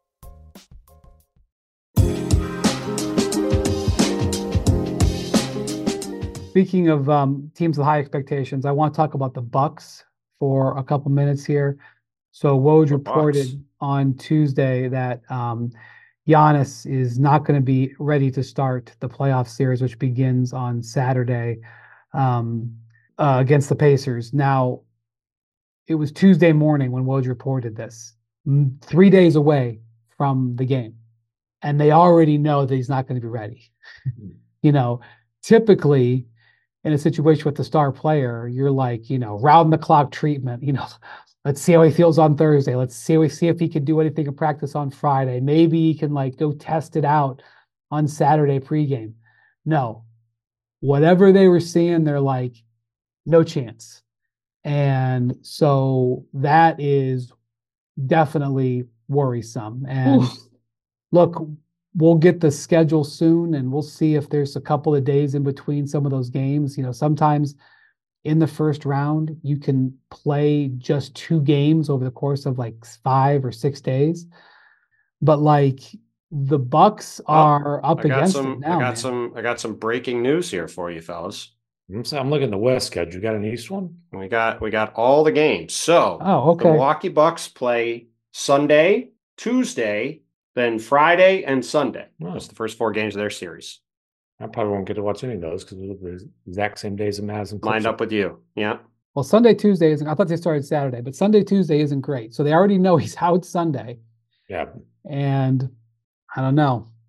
Speaking of um, teams with high expectations, I want to talk about the Bucks for a couple minutes here. So Woj The reported Bucks. on Tuesday that um, Giannis is not going to be ready to start the playoff series, which begins on Saturday um, uh, against the Pacers. Now, it was Tuesday morning when Woj reported this, m- three days away from the game, and they already know that he's not going to be ready. You know, typically in a situation with the star player, you're like, you know, round the clock treatment, you know, let's see how he feels on Thursday. Let's see, we see if he can do anything in practice on Friday. Maybe he can like go test it out on Saturday pregame. No, whatever they were seeing, they're like, no chance. And so that is definitely worrisome. And Oof. look, we'll get the schedule soon and we'll see if there's a couple of days in between some of those games. You know, sometimes in the first round, you can play just two games over the course of like five or six days. But like the Bucks are Oh, up I got against some. it now. I got man. some. I got some breaking news here for you, fellas. I'm, so- I'm looking at the West schedule. You got an East one? We got we got all the games. So Oh, the okay. Milwaukee Bucks play Sunday, Tuesday, then Friday and Sunday. Oh. That's the first four games of their series. I probably won't get to watch any of those because it'll be the exact same days as Madison. Lined up with you. Yeah. Well, Sunday, Tuesday isn't, I thought they started Saturday, but Sunday, Tuesday isn't great. So they already know he's out Sunday. Yeah. And I don't know.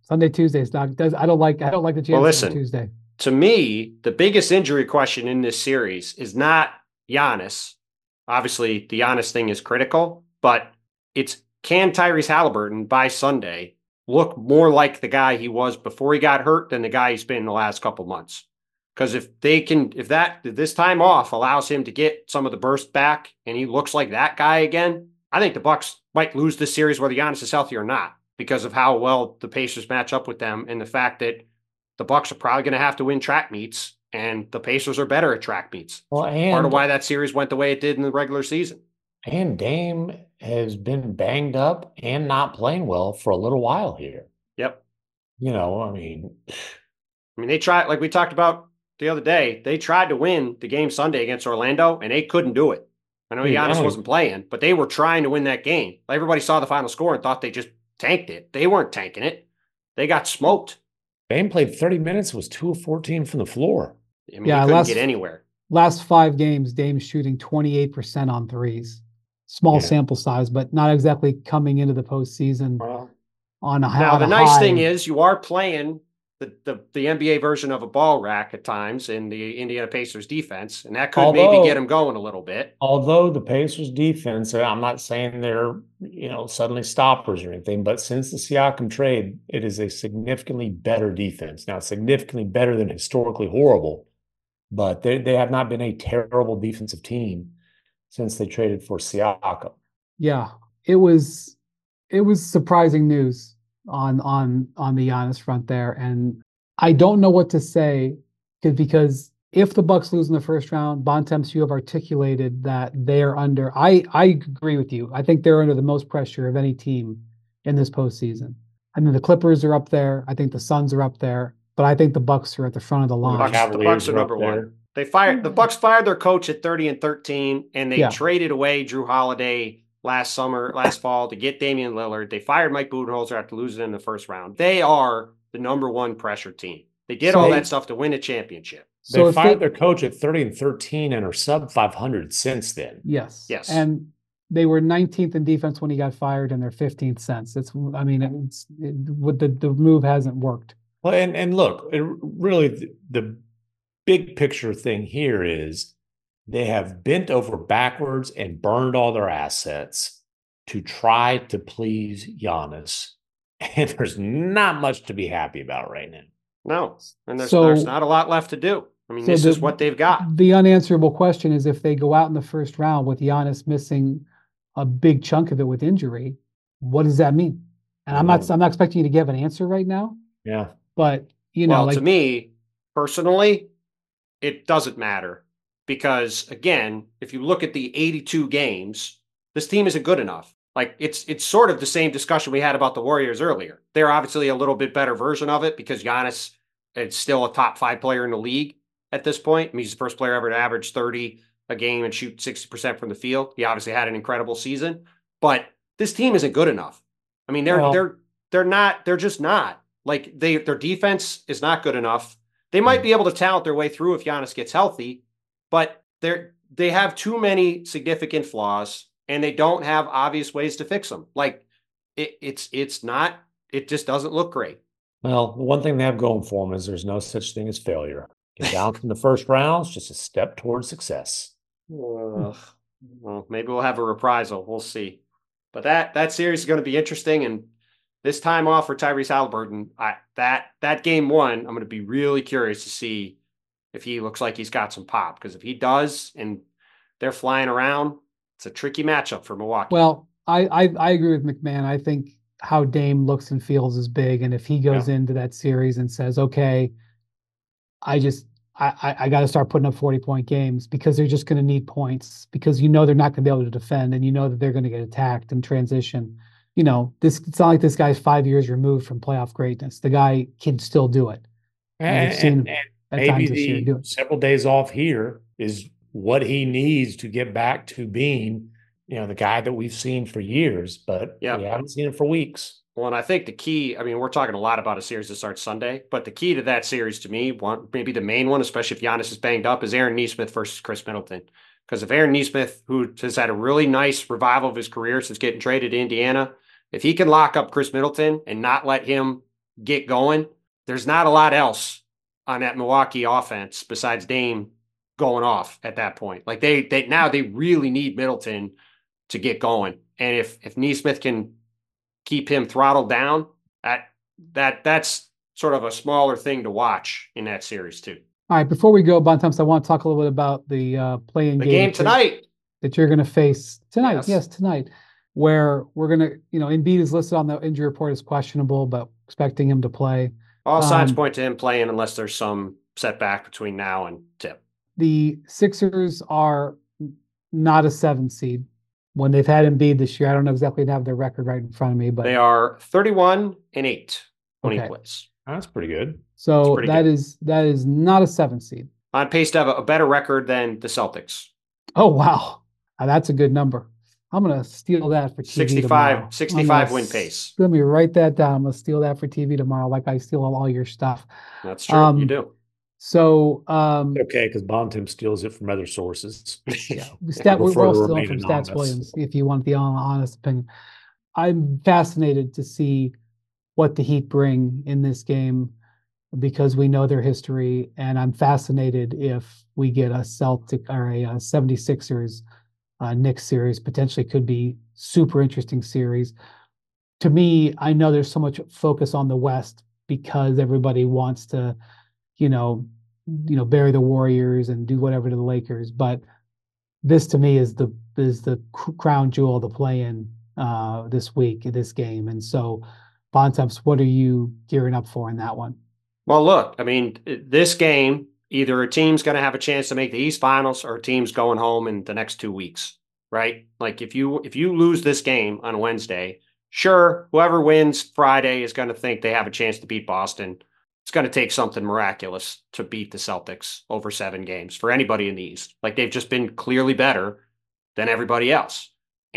Sunday, Tuesday is not does I don't like I don't like the Well, chances listen. for Tuesday. To me, the biggest injury question in this series is not Giannis. Obviously, the Giannis thing is critical, but it's can Tyrese Halliburton by Sunday look more like the guy he was before he got hurt than the guy he's been in the last couple months? Because if they can, if that this time off allows him to get some of the burst back and he looks like that guy again, I think the Bucks might lose this series whether Giannis is healthy or not because of how well the Pacers match up with them and the fact that the Bucks are probably going to have to win track meets, and the Pacers are better at track meets. Well, and part of why that series went the way it did in the regular season. And Dame has been banged up and not playing well for a little while here. Yep. You know, I mean, I mean, they tried, like we talked about the other day, they tried to win the game Sunday against Orlando, and they couldn't do it. I know Giannis wasn't playing, but they were trying to win that game. Everybody saw the final score and thought they just tanked it. They weren't tanking it. They got smoked. Dame played thirty minutes, was two of fourteen from the floor. I mean, Yeah, he couldn't last- get anywhere. Last five games, Dame's shooting twenty-eight percent on threes. Small Yeah. sample size, but not exactly coming into the postseason Well, on a Now, on the a nice high. thing is you are playing the, the, the N B A version of a ball rack at times in the Indiana Pacers defense, and that could Although- maybe get them going a little bit. although the Pacers defense, I'm not saying they're, you know, suddenly stoppers or anything, but since the Siakam trade, it is a significantly better defense. Now, significantly better than historically horrible, but they, they have not been a terrible defensive team since they traded for Siakam. Yeah, it was it was surprising news on on on the Giannis front there, and I don't know what to say 'cause- because if the Bucks lose in the first round, Bontemps, you have articulated that they're under. I I agree with you. I think they're under the most pressure of any team in this postseason. I mean, the Clippers are up there. I think the Suns are up there, but I think the Bucks are at the front of the The line. Bucks, the Cavaliers Bucks are are up number there. one. They fired the Bucks fired their coach at thirty and thirteen, and they Yeah. traded away Drew Holiday last summer, last fall to get Damian Lillard. They fired Mike Budenholzer after losing in the first round. They are the number one pressure team. They did So- all that stuff to win a championship. So they if fired they- their coach at thirty and thirteen and are sub five hundred since then. Yes. Yes. And they were nineteenth in defense when he got fired, and they're fifteenth since. It's, I mean, it's it, what the the move hasn't worked. Well, and, and look, it really, the, the big picture thing here is they have bent over backwards and burned all their assets to try to please Giannis. And there's not much to be happy about right now. No, and there's, So- there's not a lot left to do. I mean, So this the- is what they've got. The unanswerable question is if they go out in the first round with Giannis missing a big chunk of it with injury, what does that mean? And I'm not Mhm. I'm not expecting you to give an answer right now, Yeah. but you know, Well, like to me, personally, it doesn't matter because again, if you look at the eighty-two games, this team isn't good enough. Like it's it's sort of the same discussion we had about the Warriors earlier. They're obviously a little bit better version of it because Giannis is still a top five player in the league at this point. I mean, he's the first player ever to average thirty a game and shoot sixty percent from the field. He obviously had an incredible season, but this team isn't good enough. I mean, they're Well- they're they're not, they're just not. Like they their defense is not good enough. They might be able to talent their way through if Giannis gets healthy, but they're they have too many significant flaws and they don't have obvious ways to fix them. Like it, it's it's not it just doesn't look great. Well, the one thing they have going for them is there's no such thing as failure. Get down from the first round is just a step towards success. Ugh. Well, maybe we'll have a reprisal. We'll see. But that that series is going to be interesting, and this time off for Tyrese Halliburton, I that that game one, I'm going to be really curious to see if he looks like he's got some pop. Because if he does, and they're flying around, it's a tricky matchup for Milwaukee. well, I, I I agree with McMahon. I think how Dame looks and feels is big, and if he goes into that series and says, "Okay, I just I I, I got to start putting up forty point games," because they're just going to need points because you know they're not going to be able to defend, and you know that they're going to get attacked in transition. You know, this it's not like this guy's five years removed from playoff greatness. The guy can still do it. And, we've seen and- him and At times maybe this year do the it. several days off here is what he needs to get back to being, you know, the guy that we've seen for years, but Yeah. we haven't seen him for weeks. Well, and I think the key, I mean, we're talking a lot about a series that starts Sunday, but the key to that series to me, one maybe the main one, especially if Giannis is banged up, is Aaron Nesmith versus Chris Middleton. Because if Aaron Nesmith, who has had a really nice revival of his career since getting traded to Indiana, if he can lock up Chris Middleton and not let him get going, there's not a lot else on that Milwaukee offense besides Dame going off at that point. Like they, they now they really need Middleton to get going. And if, if Nesmith can keep him throttled down, that, that, that's sort of a smaller thing to watch in that series too. All right, before we go, Bontemps, I want to talk a little bit about the uh, playing The game game tonight. that you're going to face tonight. Yes. Yes, tonight, where we're going to, you know, Embiid is listed on the injury report as questionable, but expecting him to play. All signs Um, point to him playing unless there's some setback between now and tip. The Sixers are not a seven seed when they've had Embiid this year. I don't know exactly have their record right in front of me, but They are thirty-one and eight when Okay. he plays. That's pretty good. so pretty that good. is that is not a seven seed. On pace to have a, a better record than the Celtics. Oh wow, Now, that's a good number. I'm gonna steal that for T V sixty-five, tomorrow. sixty-five I'm gonna win s- pace. Let me write that down. I'm gonna steal that for T V tomorrow, like I steal all your stuff. That's true. Um, you do. So um, Okay, because Bontemps steals it from other sources. yeah, stat, we're Prefer all to stealing remain from Stats anonymous. Williams. If you want the hon- honest opinion, I'm fascinated to see what the Heat bring in this game because we know their history, and I'm fascinated if we get a Celtic or a, uh seventy-sixers uh, Knicks series. Potentially could be super interesting series. To me, I know there's so much focus on the West because everybody wants to, you know, you know, bury the Warriors and do whatever to the Lakers. But this to me is the is the cr- crown jewel to play in uh, this week, this game. And so, Bontemps, what are you gearing up for in that one? Well, look, I mean, this game, either a team's going to have a chance to make the East Finals or a team's going home in the next two weeks, right? Like if you if you lose this game on Wednesday, sure, whoever wins Friday is going to think they have a chance to beat Boston. It's going to take something miraculous to beat the Celtics over seven games for anybody in the East. Like they've just been clearly better than everybody else.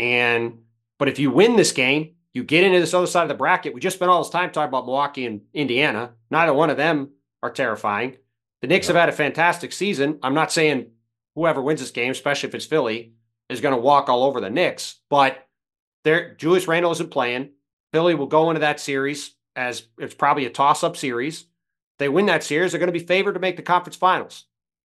And but if you win this game, you get into this other side of the bracket. We just spent all this time talking about Milwaukee and Indiana. Neither one of them are terrifying. The Knicks have had a fantastic season. I'm not saying whoever wins this game, especially if it's Philly, is going to walk all over the Knicks, but they're, Julius Randle isn't playing. Philly will go into that series as it's probably a toss-up series. They win that series, they're going to be favored to make the conference finals.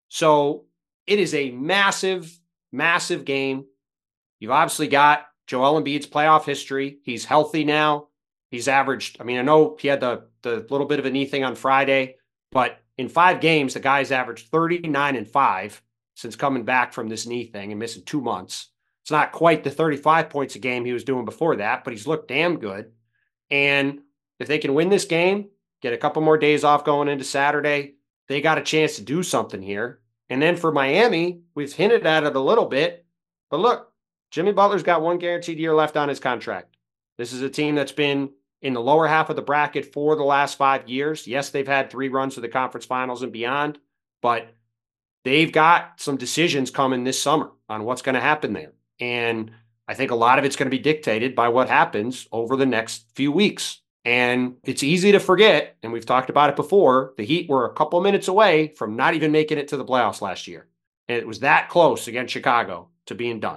So it is a massive, massive game. You've obviously got Joel Embiid's playoff history. He's healthy now. He's averaged, I mean, I know he had the, the little bit of a knee thing on Friday, but in five games, the guy's averaged thirty-nine and five since coming back from this knee thing and missing two months. It's not quite the thirty-five points a game he was doing before that, but he's looked damn good. And if they can win this game, get a couple more days off going into Saturday, they got a chance to do something here. And then for Miami, we've hinted at it a little bit, but look, Jimmy Butler's got one guaranteed year left on his contract. This is a team that's been in the lower half of the bracket for the last five years. Yes, they've had three runs to the conference finals and beyond, but they've got some decisions coming this summer on what's going to happen there. And I think a lot of it's going to be dictated by what happens over the next few weeks. And it's easy to forget, and we've talked about it before, the Heat were a couple minutes away from not even making it to the playoffs last year. And it was that close against Chicago to being done.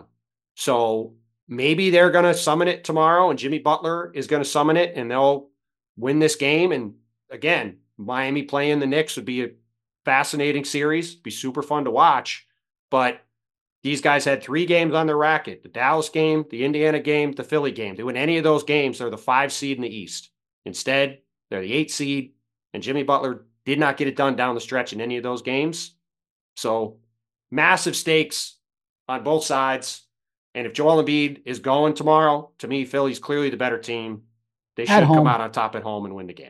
So maybe they're going to summon it tomorrow and Jimmy Butler is going to summon it and they'll win this game. And again, Miami playing the Knicks would be a fascinating series, be super fun to watch. But these guys had three games on their racket, the Dallas game, the Indiana game, the Philly game. They win any of those games, they're the five seed in the East. Instead, they're the eight seed, and Jimmy Butler did not get it done down the stretch in any of those games. So massive stakes on both sides. And if Joel Embiid is going tomorrow, to me, Philly's clearly the better team. They At should come home. out on top at home and win the game.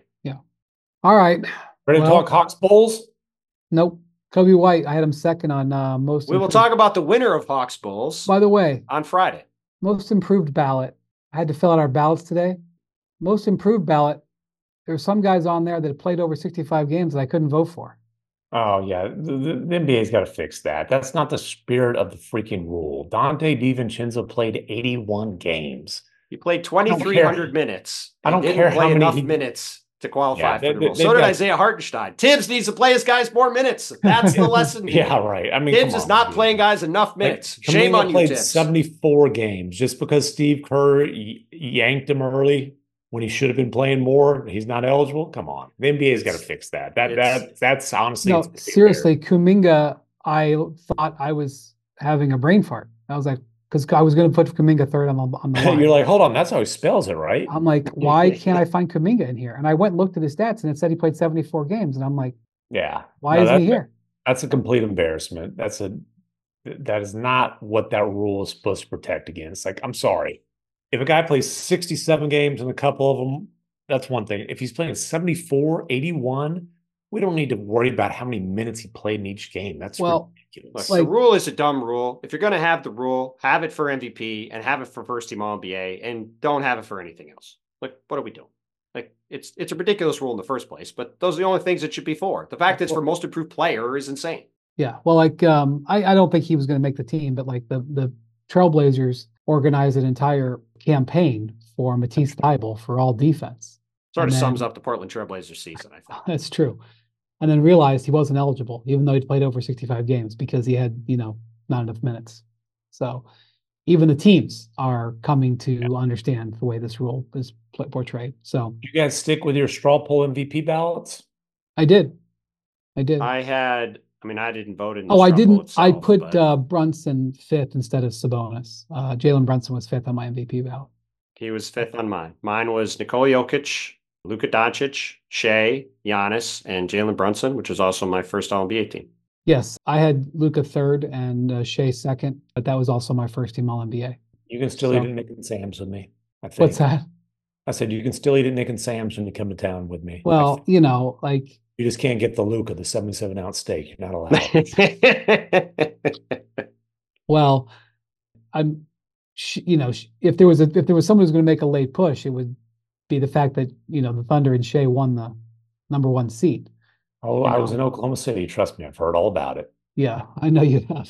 All right. Ready to Well- talk Hawks Bulls? Nope. Kobe White, I had him second on uh, most. We will improved- talk about the winner of Hawks Bulls By the way, on Friday. most improved ballot. I had to fill out our ballots today. Most improved ballot. There were some guys on there that played over sixty-five games that I couldn't vote for. Oh yeah, the, the, the N B A's got to fix that. That's not the spirit of the freaking rule. Dante DiVincenzo played eighty-one games. He played twenty-three hundred minutes. I don't and didn't care play how many enough he- minutes to qualify Yeah, for they- the they- rule. they've So did got- Isaiah Hartenstein. Tibbs needs to play his guys more minutes. That's the lesson here. Yeah, right. I mean, Tibbs come is on, not dude. playing guys enough Like, minutes. Shame Kuminga on you, played Tibbs. seventy-four games just because Steve Kerr y- yanked him early when he should have been playing more, he's not eligible. Come on, the N B A's got to fix that. That It's- that that's honestly No, it's pretty seriously, Kuminga, I thought I was having a brain fart. I was like, because I was going to put Kuminga third on the on the rare. line. You're like, hold on, that's how he spells it, right? I'm like, why can't I find Kuminga in here? And I went and looked at his stats, and it said he played seventy-four games, and I'm like, Yeah. why No, isn't he that- here? That's a complete embarrassment. That's a that is not what that rule is supposed to protect against. Like, I'm sorry. If a guy plays sixty-seven games and a couple of them, that's one thing. If he's playing seventy-four, eighty-one, we don't need to worry about how many minutes he played in each game. That's Well, ridiculous. Look, like- the rule is a dumb rule. If you're going to have the rule, have it for M V P and have it for first team All N B A, and don't have it for anything else. Like, what are we doing? Like, it's it's a ridiculous rule in the first place, but those are the only things it should be for. The fact that it's for most improved player is insane. Yeah, well, like um, I, I don't think he was going to make the team, but like the the Trailblazers organized an entire campaign for Matisse Thybulle for all defense. Sort of And sums then- up the Portland Trailblazers season, I think. That's true. And then realized he wasn't eligible, even though he'd played over sixty-five games because he had, you know, not enough minutes. So even the teams are coming to understand the way this rule is pl- portrayed. So You guys stick with your straw poll M V P ballots? I did. I did. I had, I mean, I didn't vote in. the oh, I straw poll didn't. I itself, put but uh, Brunson fifth instead of Sabonis. Uh, Jalen Brunson was fifth on my M V P ballot. he was fifth on mine. Mine was Nikola Jokic, Luka Doncic, Shea, Giannis, and Jalen Brunson, which was also my first All N B A team. Yes, I had Luca third and uh, Shea second, but that was also my first team All N B A. You can still So- eat at Nick and Sam's with me. I think. What's that? I said you can still eat at Nick and Sam's when you come to town with me. I Well, think. you know, like you just can't get the Luca, the seventy-seven ounce steak. You're not allowed. Well, I'm, sh- you know, sh- if there was a if there was someone who's going to make a late push, it would be the fact that you know the Thunder and Shea won the number one seed. Oh, You I was know. in Oklahoma City. Trust me, I've heard all about it. Yeah, I know you have.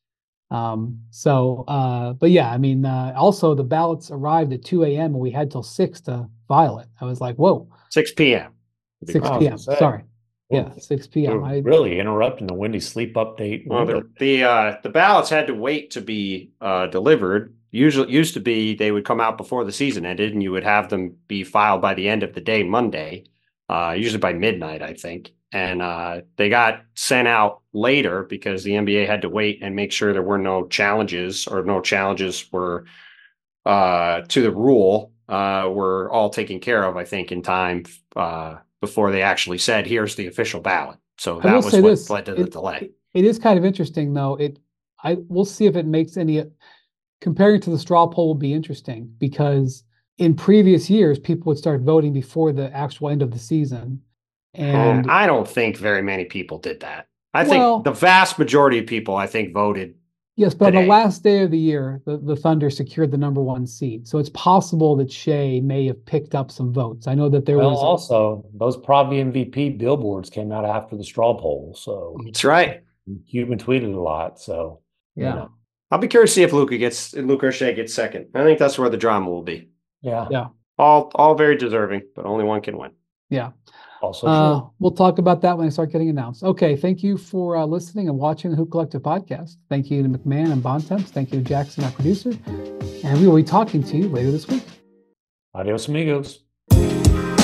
Um, so, uh, but yeah, I mean, uh, also the ballots arrived at two a.m. and we had till six to file it. I was like, whoa, six p.m. six I was p.m. gonna say. Sorry, yeah, Ooh, six p.m. You're I really interrupting the Wendy sleep update. Well, window. the the, uh, the ballots had to wait to be uh, delivered. Usually, used to be they would come out before the season ended, and you would have them be filed by the end of the day, Monday, uh, usually by midnight, I think. And uh, they got sent out later because the N B A had to wait and make sure there were no challenges or no challenges were uh, to the rule uh, were all taken care of, I think, in time uh, before they actually said, "Here's the official ballot." So I that will was say what this, led to the it- delay. It is kind of interesting, though. It, I we'll see if it makes any comparing to the straw poll will be interesting because in previous years people would start voting before the actual end of the season, and Uh, I don't think very many people did that. I Well- think the vast majority of people, I think, voted. yes, but on today. the last day of the year, the, the Thunder secured the number one seed, so it's possible that Shea may have picked up some votes. I know that there Well, was also those probably M V P billboards came out after the straw poll, so That's right. Cuban tweeted a lot. So you yeah. know. I'll be curious to see if Luca gets Luca or Shea gets second. I think that's where the drama will be. yeah, Yeah. All all very deserving, but only one can win. Yeah. Also Uh, true. we'll talk about that when I start getting announced. Okay. Thank you for uh, listening and watching the Hoop Collective podcast. Thank you to McMahon and Bontemps. Thank you to Jackson, our producer. And we will be talking to you later this week. Adios, amigos.